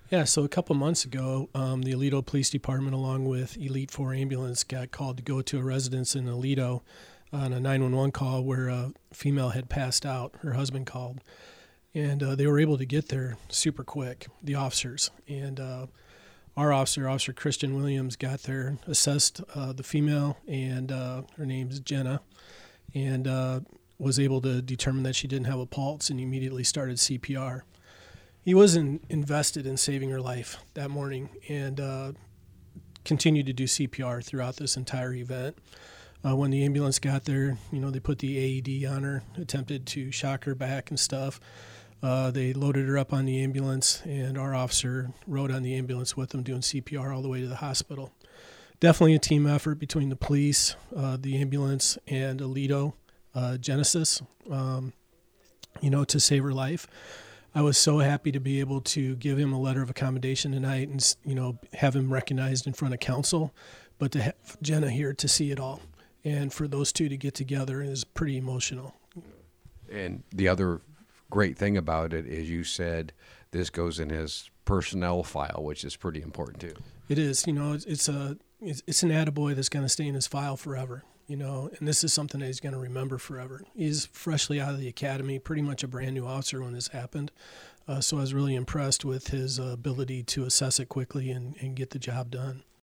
Yeah, so a couple months ago, the Aledo Police Department, along with Elite 4 Ambulance, got called to go to a residence in Aledo on a 911 call where a female had passed out. Her husband called, and they were able to get there super quick, the officers. And our officer, Officer Christian Williams, got there, assessed the female, and her name's Jenna, and was able to determine that she didn't have a pulse and immediately started CPR. He wasn't invested in saving her life that morning and continued to do CPR throughout this entire event. When the ambulance got there, they put the AED on her, attempted to shock her back and stuff. They loaded her up on the ambulance, and our officer rode on the ambulance with them doing CPR all the way to the hospital. Definitely a team effort between the police, the ambulance, and Aledo Genesis, to save her life. I was so happy to be able to give him a letter of accommodation tonight and, have him recognized in front of council, but to have Jenna here to see it all. And for those two to get together is pretty emotional. And the other great thing about it is you said this goes in his personnel file, which is pretty important too. It is. It's an attaboy that's going to stay in his file forever. And this is something that he's going to remember forever. He's freshly out of the academy, pretty much a brand new officer when this happened. So I was really impressed with his ability to assess it quickly and get the job done.